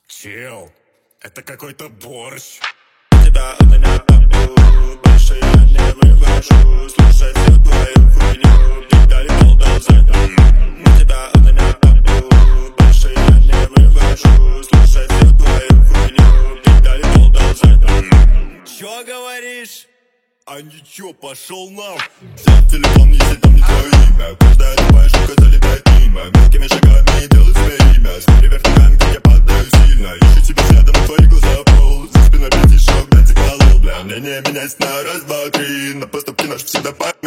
Чел, это какой-то борщ. Тебя у меня табу, больше я не вывожу. Слушай всю твою хуйню, педали полдал задом. Тебя у меня табу, больше я не вывожу. Слушай всю твою хуйню, педали полдал задом. Чё говоришь? А ничего, пошел нахуй. Взял телефон, если там не твое имя. Каждая любая штука залетает мимо. Мелкими шагами делай себе имя. Смотри вертикально, как я падаю сильно. Ищу тебя взглядом, твои глаза пол. За спиной пятишок, блядь, заколол, бля. Мнение меняется на раз, два, три. На поступки наш всегда по...